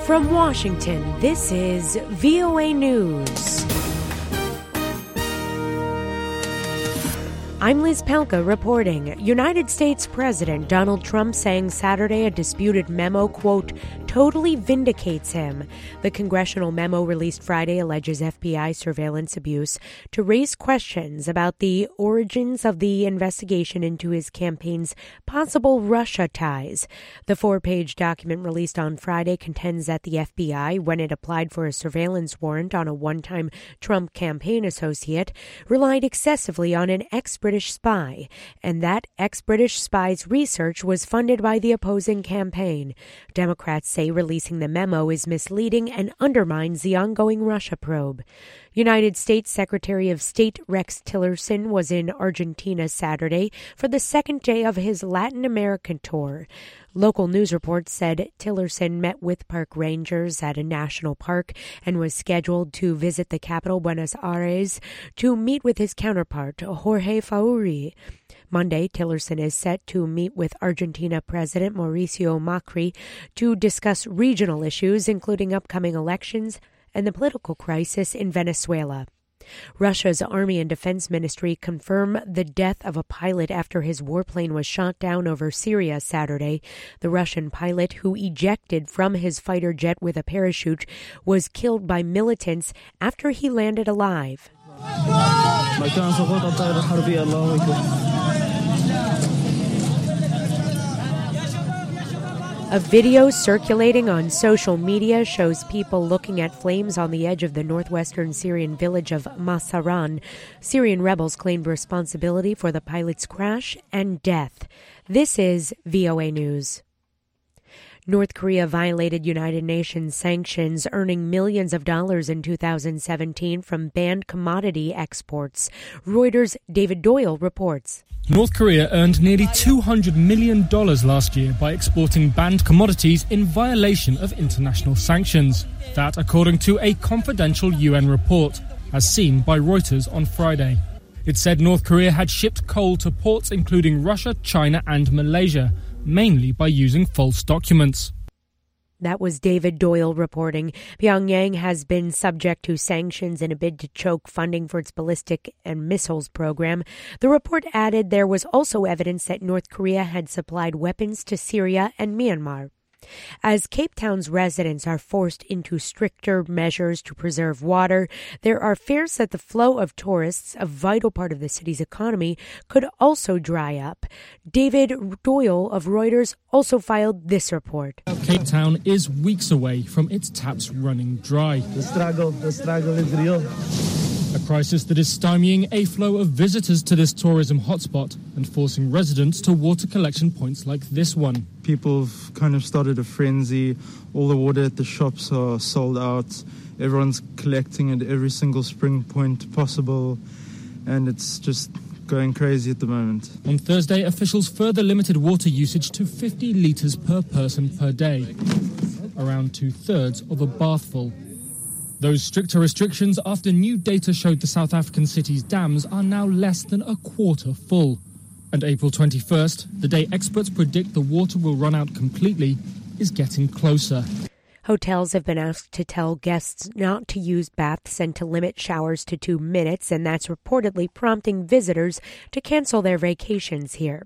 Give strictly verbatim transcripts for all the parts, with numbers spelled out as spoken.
From Washington, this is V O A News. I'm Liz Pelka reporting. United States President Donald Trump saying Saturday a disputed memo, quote, totally vindicates him. The congressional memo released Friday alleges F B I surveillance abuse to raise questions about the origins of the investigation into his campaign's possible Russia ties. The four-page document released on Friday contends that the F B I, when it applied for a surveillance warrant on a one-time Trump campaign associate, relied excessively on an ex-British spy, and that ex-British spy's research was funded by the opposing campaign. Democrats say releasing the memo is misleading and undermines the ongoing Russia probe. United States Secretary of State Rex Tillerson was in Argentina Saturday for the second day of his Latin American tour. Local news reports said Tillerson met with park rangers at a national park and was scheduled to visit the capital, Buenos Aires, to meet with his counterpart, Jorge Fauri. Monday, Tillerson is set to meet with Argentina President Mauricio Macri to discuss regional issues, including upcoming elections and the political crisis in Venezuela. Russia's Army and Defense Ministry confirmed the death of a pilot after his warplane was shot down over Syria Saturday. The Russian pilot, who ejected from his fighter jet with a parachute, was killed by militants after he landed alive. A video circulating on social media shows people looking at flames on the edge of the northwestern Syrian village of Masaran. Syrian rebels claimed responsibility for the pilot's crash and death. This is V O A News. North Korea violated United Nations sanctions, earning millions of dollars in two thousand seventeen from banned commodity exports. Reuters' David Doyle reports. North Korea earned nearly two hundred million dollars last year by exporting banned commodities in violation of international sanctions. That, according to a confidential U N report, as seen by Reuters on Friday. It said North Korea had shipped coal to ports including Russia, China and Malaysia, mainly by using false documents. That was David Doyle reporting. Pyongyang has been subject to sanctions in a bid to choke funding for its ballistic and missiles program. The report added there was also evidence that North Korea had supplied weapons to Syria and Myanmar. As Cape Town's residents are forced into stricter measures to preserve water, there are fears that the flow of tourists, a vital part of the city's economy, could also dry up. David Doyle of Reuters also filed this report. Cape Town is weeks away from its taps running dry. The struggle, the struggle is real. A crisis that is stymieing a flow of visitors to this tourism hotspot and forcing residents to water collection points like this one. People have kind of started a frenzy. All the water at the shops are sold out. Everyone's collecting at every single spring point possible, and it's just going crazy at the moment. On Thursday, officials further limited water usage to fifty litres per person per day, around two-thirds of a bathful. Those stricter restrictions after new data showed the South African city's dams are now less than a quarter full. And April twenty-first, the day experts predict the water will run out completely, is getting closer. Hotels have been asked to tell guests not to use baths and to limit showers to two minutes, and that's reportedly prompting visitors to cancel their vacations here.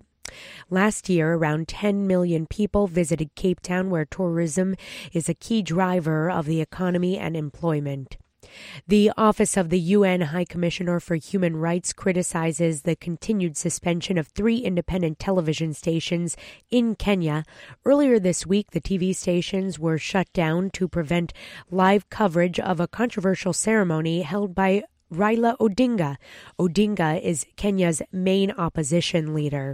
Last year, around ten million people visited Cape Town, where tourism is a key driver of the economy and employment. The Office of the U N High Commissioner for Human Rights criticizes the continued suspension of three independent television stations in Kenya. Earlier this week, the T V stations were shut down to prevent live coverage of a controversial ceremony held by Raila Odinga. Odinga is Kenya's main opposition leader.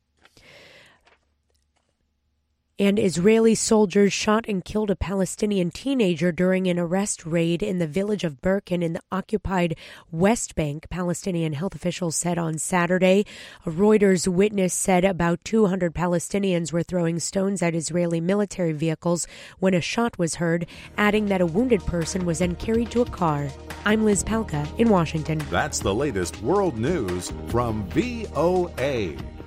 And Israeli soldiers shot and killed a Palestinian teenager during an arrest raid in the village of Birkin in the occupied West Bank, Palestinian health officials said on Saturday. A Reuters witness said about two hundred Palestinians were throwing stones at Israeli military vehicles when a shot was heard, adding that a wounded person was then carried to a car. I'm Liz Pelka in Washington. That's the latest world news from V O A.